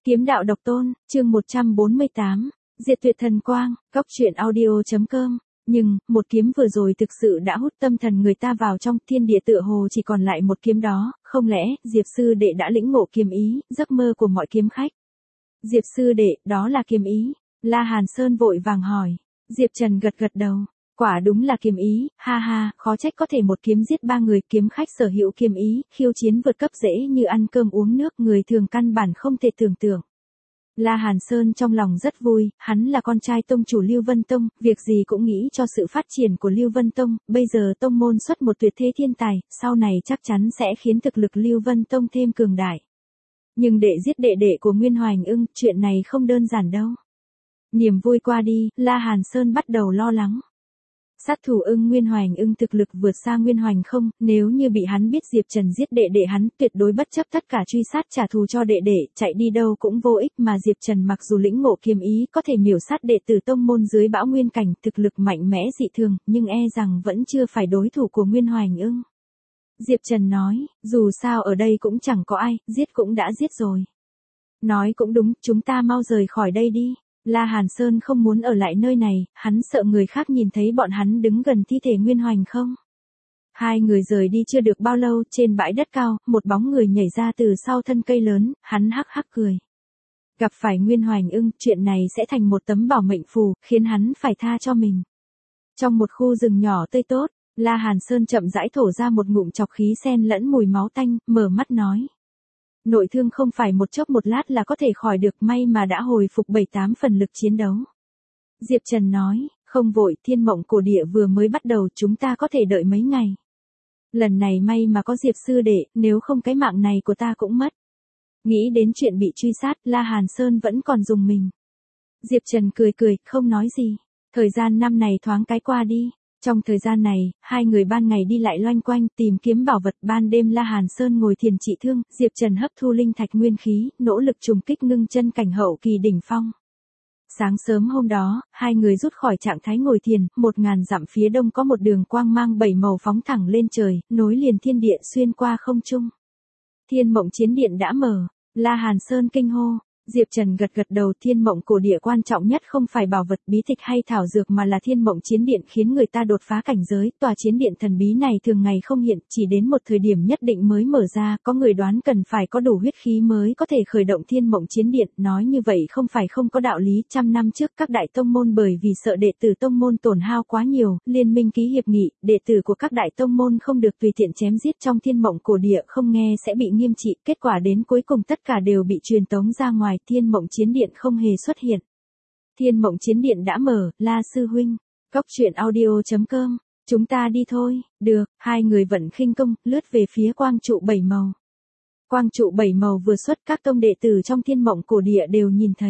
Kiếm đạo độc tôn, chương 148, Diệt tuyệt thần quang, Cóc truyện audio.com. Nhưng, một kiếm vừa rồi thực sự đã hút tâm thần người ta vào trong thiên địa, tựa hồ chỉ còn lại một kiếm đó, không lẽ, Diệp sư đệ đã lĩnh ngộ kiếm ý, giấc mơ của mọi kiếm khách. Diệp sư đệ, đó là kiếm ý. La Hàn Sơn vội vàng hỏi. Diệp Trần gật gật đầu. Quả đúng là kiếm ý, ha ha, khó trách có thể một kiếm giết ba người. Kiếm khách sở hữu kiếm ý, khiêu chiến vượt cấp dễ như ăn cơm uống nước, người thường căn bản không thể tưởng tượng. La Hàn Sơn trong lòng rất vui, hắn là con trai tông chủ Lưu Vân Tông, việc gì cũng nghĩ cho sự phát triển của Lưu Vân Tông, bây giờ tông môn xuất một tuyệt thế thiên tài, sau này chắc chắn sẽ khiến thực lực Lưu Vân Tông thêm cường đại. Nhưng để giết đệ đệ của Nguyên Hoành Ưng, chuyện này không đơn giản đâu. Niềm vui qua đi, La Hàn Sơn bắt đầu lo lắng. Sát thủ Nguyên Hoành Ưng thực lực vượt xa Nguyên Hoành không, nếu như bị hắn biết Diệp Trần giết đệ đệ hắn, tuyệt đối bất chấp tất cả truy sát trả thù cho đệ đệ, chạy đi đâu cũng vô ích. Mà Diệp Trần mặc dù lĩnh ngộ kiếm ý, có thể miểu sát đệ tử tông môn dưới bão nguyên cảnh, thực lực mạnh mẽ dị thường, nhưng e rằng vẫn chưa phải đối thủ của Nguyên Hoành Ưng. Diệp Trần nói, dù sao ở đây cũng chẳng có ai, giết cũng đã giết rồi. Nói cũng đúng, chúng ta mau rời khỏi đây đi. La Hàn Sơn không muốn ở lại nơi này, hắn sợ người khác nhìn thấy bọn hắn đứng gần thi thể Nguyên Hoành không. Hai người rời đi chưa được bao lâu, trên bãi đất cao, một bóng người nhảy ra từ sau thân cây lớn, hắn hắc hắc cười. Gặp phải Nguyên Hoành Ưng, chuyện này sẽ thành một tấm bảo mệnh phù, khiến hắn phải tha cho mình. Trong một khu rừng nhỏ tươi tốt, La Hàn Sơn chậm rãi thổ ra một ngụm trọc khí xen lẫn mùi máu tanh, mở mắt nói. Nội thương không phải một chốc một lát là có thể khỏi được, may mà đã hồi phục 7-8 phần lực chiến đấu. Diệp Trần nói, không vội, thiên mộng cổ địa vừa mới bắt đầu, chúng ta có thể đợi mấy ngày. Lần này may mà có Diệp sư đệ, nếu không cái mạng này của ta cũng mất. Nghĩ đến chuyện bị truy sát, La Hàn Sơn vẫn còn rùng mình. Diệp Trần cười cười, không nói gì. Thời gian năm này thoáng cái qua đi. Trong thời gian này, hai người ban ngày đi lại loanh quanh tìm kiếm bảo vật, ban đêm La Hàn Sơn ngồi thiền trị thương, Diệp Trần hấp thu linh thạch nguyên khí, nỗ lực trùng kích ngưng chân cảnh hậu kỳ đỉnh phong. Sáng sớm hôm đó, hai người rút khỏi trạng thái ngồi thiền, 1000 dặm phía đông có một đường quang mang 7 màu phóng thẳng lên trời, nối liền thiên địa xuyên qua không trung. Thiên Mộng Chiến Điện đã mở, La Hàn Sơn kinh hô. Diệp Trần gật gật đầu, thiên mộng cổ địa quan trọng nhất không phải bảo vật bí tịch hay thảo dược mà là thiên mộng chiến điện, khiến người ta đột phá cảnh giới. Tòa chiến điện thần bí này thường ngày không hiện, chỉ đến một thời điểm nhất định mới mở ra, có người đoán cần phải có đủ huyết khí mới có thể khởi động thiên mộng chiến điện. Nói như vậy không phải không có đạo lý, trăm năm trước các đại tông môn bởi vì sợ đệ tử tông môn tổn hao quá nhiều, liên minh ký hiệp nghị, đệ tử của các đại tông môn không được tùy tiện chém giết trong thiên mộng cổ địa, không nghe sẽ bị nghiêm trị, kết quả đến cuối cùng tất cả đều bị truyền tống ra ngoài. Thiên Mộng Chiến Điện không hề xuất hiện. Thiên Mộng Chiến Điện đã mở, La sư huynh. Cóc truyện audio.com. Chúng ta đi thôi. Được, hai người vận khinh công, lướt về phía quang trụ 7 màu. Quang trụ 7 màu vừa xuất, các tông đệ tử trong Thiên Mộng cổ địa đều nhìn thấy.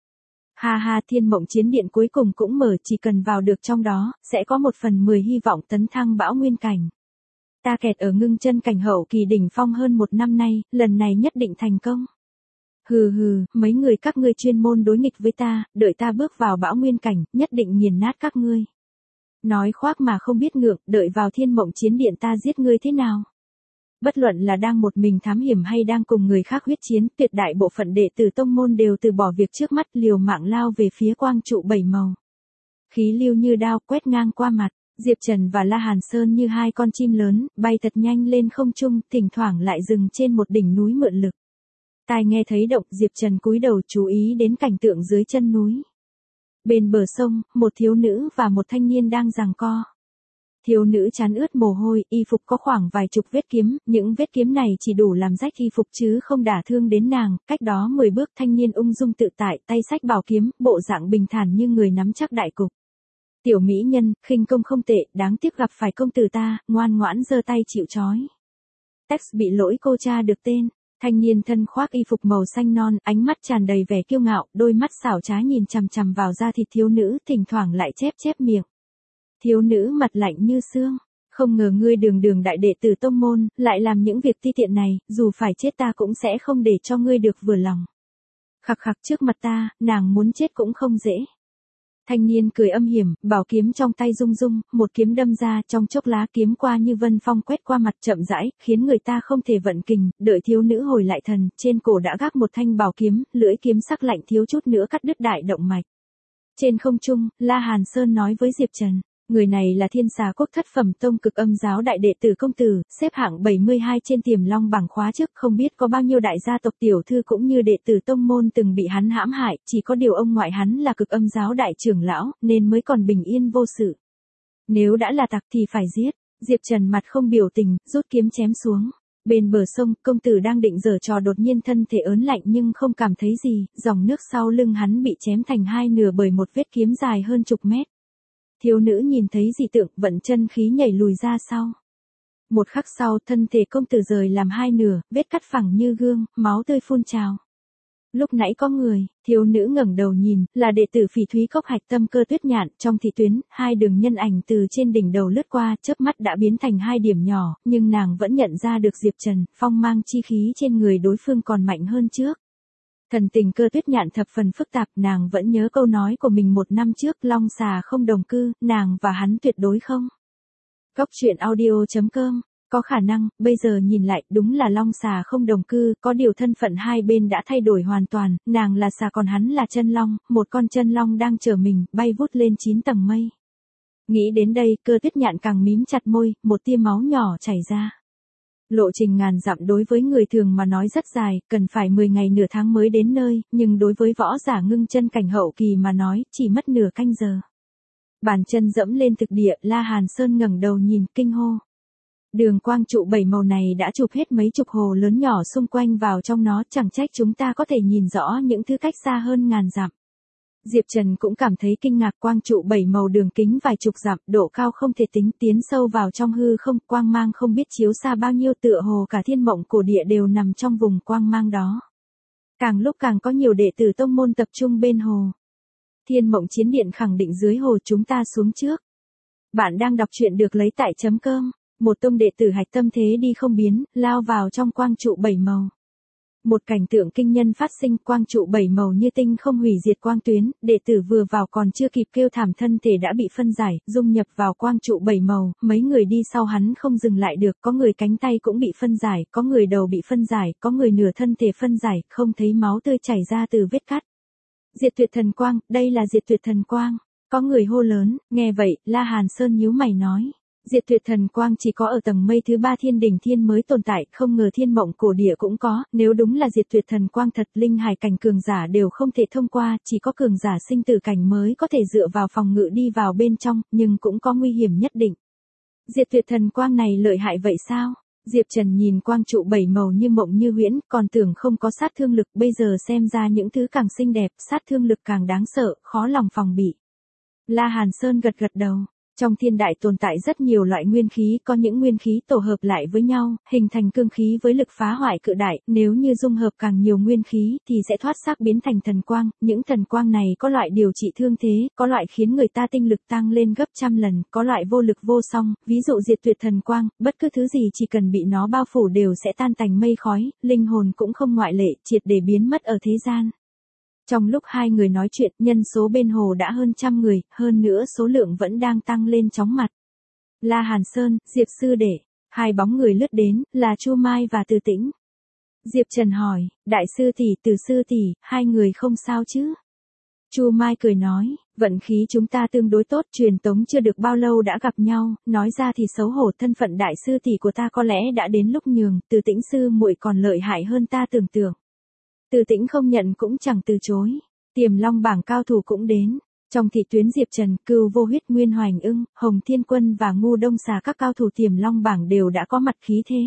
Ha ha, Thiên Mộng Chiến Điện cuối cùng cũng mở, chỉ cần vào được trong đó, sẽ có 1/10 hy vọng tấn thăng bão nguyên cảnh. Ta kẹt ở ngưng chân cảnh hậu kỳ đỉnh phong hơn 1 năm nay, lần này nhất định thành công. Hừ hừ, mấy người các ngươi chuyên môn đối nghịch với ta, đợi ta bước vào bão nguyên cảnh, nhất định nghiền nát các ngươi. Nói khoác mà không biết ngượng, đợi vào Thiên Mộng Chiến Điện ta giết ngươi thế nào? Bất luận là đang một mình thám hiểm hay đang cùng người khác huyết chiến, tuyệt đại bộ phận đệ tử tông môn đều từ bỏ việc trước mắt, liều mạng lao về phía quang trụ 7 màu. Khí lưu như đao quét ngang qua mặt, Diệp Trần và La Hàn Sơn như hai con chim lớn, bay thật nhanh lên không trung, thỉnh thoảng lại dừng trên một đỉnh núi mượn lực. Tai nghe thấy động, Diệp Trần cúi đầu chú ý đến cảnh tượng dưới chân núi. Bên bờ sông, một thiếu nữ và một thanh niên đang giằng co. Thiếu nữ trán ướt mồ hôi, y phục có khoảng vài chục vết kiếm, những vết kiếm này chỉ đủ làm rách y phục chứ không đả thương đến nàng. Cách đó 10 bước, thanh niên ung dung tự tại, tay xách bảo kiếm, bộ dạng bình thản như người nắm chắc đại cục. Tiểu mỹ nhân, khinh công không tệ, đáng tiếc gặp phải công tử ta, ngoan ngoãn giơ tay chịu trói. Tex bị lỗi cô cha được tên. Thanh niên thân khoác y phục màu xanh non, ánh mắt tràn đầy vẻ kiêu ngạo, đôi mắt xảo trá nhìn chằm chằm vào da thịt thiếu nữ, thỉnh thoảng lại chép chép miệng. Thiếu nữ mặt lạnh như xương, không ngờ ngươi đường đại đệ tử tông môn, lại làm những việc ti tiện này, dù phải chết ta cũng sẽ không để cho ngươi được vừa lòng. Khặc khặc, trước mặt ta, nàng muốn chết cũng không dễ. Thanh niên cười âm hiểm, bảo kiếm trong tay rung rung, một kiếm đâm ra, trong chốc lá kiếm qua như vân phong quét qua mặt chậm rãi, khiến người ta không thể vận kình, đợi thiếu nữ hồi lại thần, trên cổ đã gác một thanh bảo kiếm, lưỡi kiếm sắc lạnh thiếu chút nữa cắt đứt đại động mạch. Trên không trung, La Hàn Sơn nói với Diệp Trần, người này là Thiên Xà Quốc thất phẩm tông cực âm giáo đại đệ tử công tử, xếp hạng 72 trên Tiềm Long bảng khóa trước, không biết có bao nhiêu đại gia tộc tiểu thư cũng như đệ tử tông môn từng bị hắn hãm hại, chỉ có điều ông ngoại hắn là cực âm giáo đại trưởng lão, nên mới còn bình yên vô sự. Nếu đã là tặc thì phải giết. Diệp Trần mặt không biểu tình, rút kiếm chém xuống. Bên bờ sông, công tử đang định giở trò đột nhiên thân thể ớn lạnh nhưng không cảm thấy gì, dòng nước sau lưng hắn bị chém thành hai nửa bởi một vết kiếm dài hơn chục mét. Thiếu nữ nhìn thấy dị tượng, vận chân khí nhảy lùi ra sau. Một khắc sau, thân thể công tử rời làm hai nửa, vết cắt phẳng như gương, máu tươi phun trào. Lúc nãy có người, thiếu nữ ngẩng đầu nhìn, là đệ tử Phỉ Thúy Cốc Hạch Tâm Cơ Tuyết Nhạn, trong thị tuyến, hai đường nhân ảnh từ trên đỉnh đầu lướt qua, chớp mắt đã biến thành hai điểm nhỏ, nhưng nàng vẫn nhận ra được Diệp Trần, phong mang chi khí trên người đối phương còn mạnh hơn trước. Thần tình Cơ Tuyết Nhạn thập phần phức tạp, nàng vẫn nhớ câu nói của mình 1 năm trước, long xà không đồng cư, nàng và hắn tuyệt đối không. Góc truyện audio.com. Có khả năng, bây giờ nhìn lại, đúng là long xà không đồng cư, có điều thân phận hai bên đã thay đổi hoàn toàn, nàng là xà còn hắn là chân long, một con chân long đang chở mình, bay vút lên 9 tầng mây. Nghĩ đến đây, Cơ Tuyết Nhạn càng mím chặt môi, một tia máu nhỏ chảy ra. Lộ trình ngàn dặm đối với người thường mà nói rất dài, cần phải 10 ngày nửa tháng mới đến nơi, nhưng đối với võ giả ngưng chân cảnh hậu kỳ mà nói, chỉ mất nửa canh giờ. Bàn chân dẫm lên thực địa, La Hàn Sơn ngẩng đầu nhìn, kinh hô. Đường quang trụ 7 màu này đã chụp hết mấy chục hồ lớn nhỏ xung quanh vào trong nó, chẳng trách chúng ta có thể nhìn rõ những thứ cách xa hơn ngàn dặm. Diệp Trần cũng cảm thấy kinh ngạc, quang trụ 7 màu đường kính vài chục dặm, độ cao không thể tính, tiến sâu vào trong hư không, quang mang không biết chiếu xa bao nhiêu, tựa hồ cả thiên mộng cổ địa đều nằm trong vùng quang mang đó. Càng lúc càng có nhiều đệ tử tông môn tập trung bên hồ. Thiên mộng chiến điện khẳng định dưới hồ chúng ta xuống trước. Bạn đang đọc truyện được lấy tại .com. Một tông đệ tử Hạch Tâm thế đi không biến, lao vào trong quang trụ 7 màu. Một cảnh tượng kinh nhân phát sinh, quang trụ 7 màu như tinh không hủy diệt quang tuyến, đệ tử vừa vào còn chưa kịp kêu thảm thân thể đã bị phân giải, dung nhập vào quang trụ 7 màu, mấy người đi sau hắn không dừng lại được, có người cánh tay cũng bị phân giải, có người đầu bị phân giải, có người nửa thân thể phân giải, không thấy máu tươi chảy ra từ vết cắt. Diệt tuyệt thần quang, đây là diệt tuyệt thần quang. Có người hô lớn, nghe vậy, La Hàn Sơn nhíu mày nói. Diệt tuyệt thần quang chỉ có ở tầng mây thứ 3 thiên đỉnh thiên mới tồn tại, không ngờ thiên mộng cổ địa cũng có, nếu đúng là diệt tuyệt thần quang thật, linh hải cảnh cường giả đều không thể thông qua, chỉ có cường giả sinh tử cảnh mới có thể dựa vào phòng ngự đi vào bên trong, nhưng cũng có nguy hiểm nhất định. Diệt tuyệt thần quang này lợi hại vậy sao? Diệp Trần nhìn quang trụ 7 màu như mộng như huyễn, còn tưởng không có sát thương lực, bây giờ xem ra những thứ càng xinh đẹp, sát thương lực càng đáng sợ, khó lòng phòng bị. La Hàn Sơn gật gật đầu. Trong thiên đại tồn tại rất nhiều loại nguyên khí, có những nguyên khí tổ hợp lại với nhau, hình thành cương khí với lực phá hoại cự đại, nếu như dung hợp càng nhiều nguyên khí thì sẽ thoát xác biến thành thần quang, những thần quang này có loại điều trị thương thế, có loại khiến người ta tinh lực tăng lên gấp trăm lần, có loại vô lực vô song, ví dụ diệt tuyệt thần quang, bất cứ thứ gì chỉ cần bị nó bao phủ đều sẽ tan thành mây khói, linh hồn cũng không ngoại lệ, triệt để biến mất ở thế gian. Trong lúc hai người nói chuyện, nhân số bên hồ đã hơn 100 người, hơn nữa số lượng vẫn đang tăng lên chóng mặt. La Hàn Sơn, Diệp Sư Đệ, hai bóng người lướt đến, là Chu Mai và Từ Tĩnh. Diệp Trần hỏi, Đại sư tỷ, Từ sư tỷ, hai người không sao chứ? Chu Mai cười nói, vận khí chúng ta tương đối tốt, truyền tống chưa được bao lâu đã gặp nhau, nói ra thì xấu hổ, thân phận đại sư tỷ của ta có lẽ đã đến lúc nhường, Từ Tĩnh sư muội còn lợi hại hơn ta tưởng tượng. Từ Tĩnh không nhận cũng chẳng từ chối. Tiềm Long bảng cao thủ cũng đến. Trong thị tuyến Diệp Trần, Cừu Vô Huyết, Nguyên Hoành Ưng, Hồng Thiên Quân và Ngu Đông Xà, các cao thủ Tiềm Long bảng đều đã có mặt khí thế.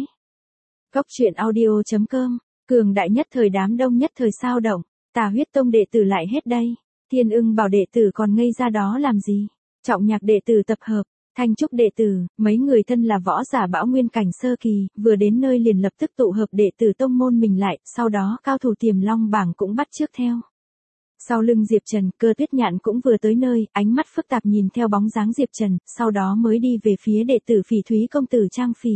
Góc truyện audio.com. Cường đại nhất thời đám đông nhất thời sao động. Tà Huyết Tông đệ tử lại hết đây. Thiên Ưng bảo đệ tử còn ngây ra đó làm gì. Trọng Nhạc đệ tử tập hợp. Thanh Trúc đệ tử, mấy người thân là võ giả bão nguyên cảnh sơ kỳ, vừa đến nơi liền lập tức tụ hợp đệ tử tông môn mình lại, sau đó cao thủ Tiềm Long bảng cũng bắt chước theo. Sau lưng Diệp Trần, Cơ Tuyết Nhạn cũng vừa tới nơi, ánh mắt phức tạp nhìn theo bóng dáng Diệp Trần, sau đó mới đi về phía đệ tử Phỉ Thúy công tử Trang Phỉ.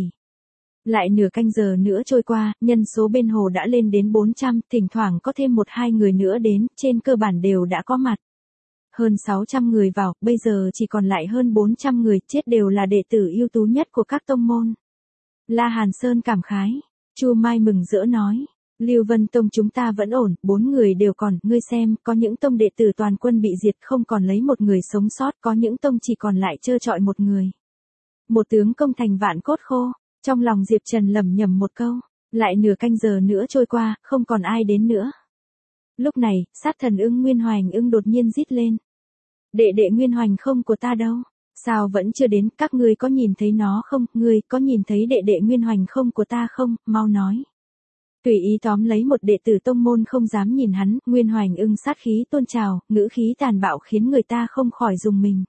Lại nửa canh giờ nữa trôi qua, nhân số bên hồ đã lên đến 400, thỉnh thoảng có thêm 1-2 người nữa đến, trên cơ bản đều đã có mặt. Hơn 600 người vào, bây giờ chỉ còn lại hơn 400 người, chết đều là đệ tử ưu tú nhất của các tông môn. La Hàn Sơn cảm khái. Chu Mai mừng rỡ nói. Lưu Vân Tông chúng ta vẫn ổn, 4 người đều còn, ngươi xem, có những tông đệ tử toàn quân bị diệt không còn lấy một người sống sót, có những tông chỉ còn lại trơ trọi một người. Một tướng công thành vạn cốt khô, trong lòng Diệp Trần lẩm nhẩm một câu, lại nửa canh giờ nữa trôi qua, không còn ai đến nữa. Lúc này, sát thần ưng Nguyên Hoành ưng đột nhiên rít lên. Đệ đệ Nguyên Hoành không của ta đâu? Sao vẫn chưa đến, các ngươi có nhìn thấy nó không, ngươi có nhìn thấy đệ đệ Nguyên Hoành không của ta không, mau nói. Tùy ý tóm lấy một đệ tử tông môn không dám nhìn hắn, Nguyên Hoành ưng sát khí tôn trào, ngữ khí tàn bạo khiến người ta không khỏi rùng mình.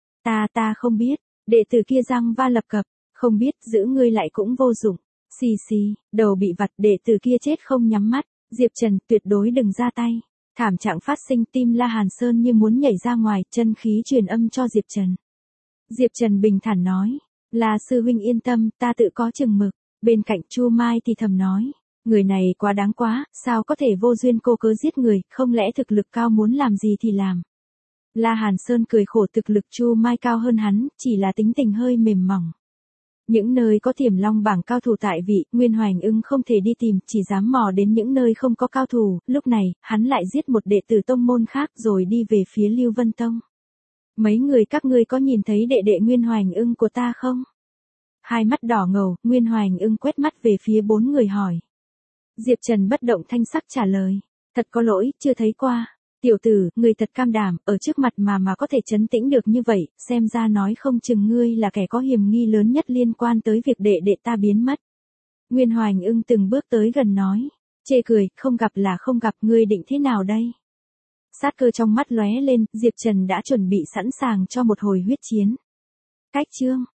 Ta không biết, đệ tử kia răng va lập cập, không biết, giữ ngươi lại cũng vô dụng. Xì xì, đầu bị vặt, đệ tử kia chết không nhắm mắt, Diệp Trần tuyệt đối đừng ra tay. Thảm trạng phát sinh, tim La Hàn Sơn như muốn nhảy ra ngoài, chân khí truyền âm cho Diệp Trần. Diệp Trần bình thản nói, là sư huynh yên tâm, ta tự có chừng mực. Bên cạnh Chu Mai thì thầm nói, người này quá đáng quá, sao có thể vô duyên cô cớ giết người, không lẽ thực lực cao muốn làm gì thì làm. La Hàn Sơn cười khổ, thực lực Chu Mai cao hơn hắn, chỉ là tính tình hơi mềm mỏng. Những nơi có Tiềm Long bảng cao thủ tại vị, Nguyên Hoành ưng không thể đi tìm, chỉ dám mò đến những nơi không có cao thủ, lúc này, hắn lại giết một đệ tử tông môn khác rồi đi về phía Lưu Vân Tông. Mấy người các ngươi có nhìn thấy đệ đệ Nguyên Hoành ưng của ta không? Hai mắt đỏ ngầu, Nguyên Hoành ưng quét mắt về phía 4 người hỏi. Diệp Trần bất động thanh sắc trả lời, thật có lỗi, chưa thấy qua. Tiểu tử, người thật cam đảm, ở trước mặt mà có thể trấn tĩnh được như vậy, xem ra nói không chừng ngươi là kẻ có hiểm nghi lớn nhất liên quan tới việc đệ đệ ta biến mất. Nguyên Hoành ưng từng bước tới gần nói, chê cười, không gặp là không gặp, ngươi định thế nào đây? Sát cơ trong mắt lóe lên, Diệp Trần đã chuẩn bị sẵn sàng cho một hồi huyết chiến. Cách chương